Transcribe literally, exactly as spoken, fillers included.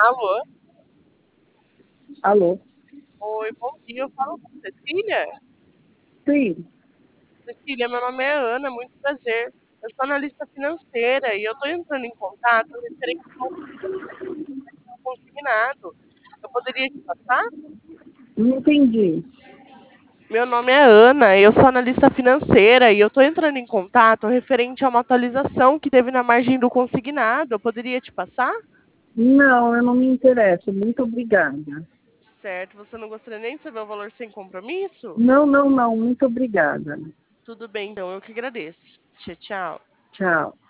Alô? Alô? Oi, bom dia. Eu falo com Cecília? Sim. Cecília, meu nome é Ana, muito prazer. Eu sou analista financeira e eu estou entrando em contato referente ao consignado. Eu poderia te passar? Não entendi. Meu nome é Ana, eu sou analista financeira e eu estou entrando em contato referente a uma atualização que teve na margem do consignado. Eu poderia te passar? Não, eu não me interesso. Muito obrigada. Certo, você não gostaria nem de saber o valor sem compromisso? Não, não, não. Muito obrigada. Tudo bem, então, eu que agradeço. Tchau, tchau. Tchau.